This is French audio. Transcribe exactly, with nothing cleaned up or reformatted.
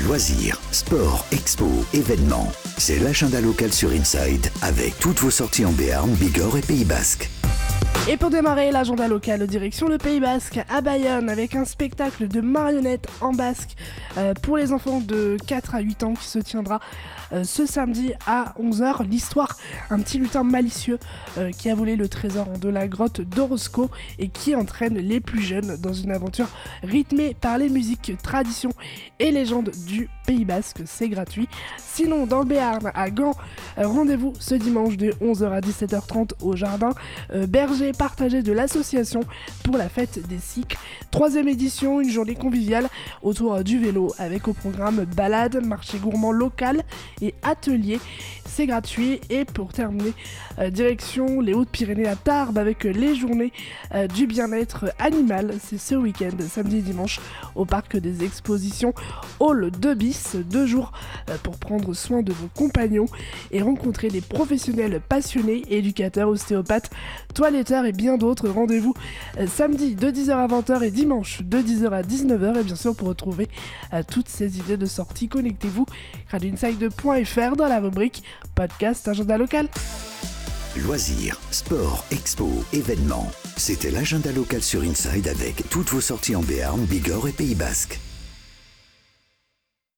Loisirs, sport, expo, événements. C'est l'agenda local sur Inside avec toutes vos sorties en Béarn, Bigorre et Pays Basque. Et pour démarrer l'agenda local, direction le Pays Basque, à Bayonne, avec un spectacle de marionnettes en basque euh, pour les enfants de quatre à huit ans qui se tiendra euh, ce samedi à onze heures. L'histoire, un petit lutin malicieux euh, qui a volé le trésor de la grotte d'Orozco et qui entraîne les plus jeunes dans une aventure rythmée par les musiques, traditions et légendes du Pays Basque. C'est gratuit. Sinon, dans le Béarn, à Gand, euh, rendez-vous ce dimanche de onze heures à dix-sept heures trente au jardin euh, Berger partagé de l'association pour la fête des cycles. Troisième édition, une journée conviviale autour du vélo avec au programme balade, marché gourmand local et atelier. C'est gratuit. Et pour terminer, euh, direction les Hautes-Pyrénées à Tarbes avec les journées euh, du bien-être animal. C'est ce week-end, samedi et dimanche, au parc des expositions Hall deux bis. Deux jours euh, pour prendre soin de vos compagnons et rencontrer des professionnels passionnés, éducateurs, ostéopathes, toiletteurs et bien d'autres. Rendez-vous euh, samedi de dix heures à vingt heures et dimanche de dix heures à dix-neuf heures. Et bien sûr, pour retrouver euh, toutes ces idées de sortie, connectez-vous radio inside point f r dans la rubrique podcast agenda local. Loisirs, sport, expo, événements. C'était l'agenda local sur Inside avec toutes vos sorties en Béarn, Bigorre et Pays Basque.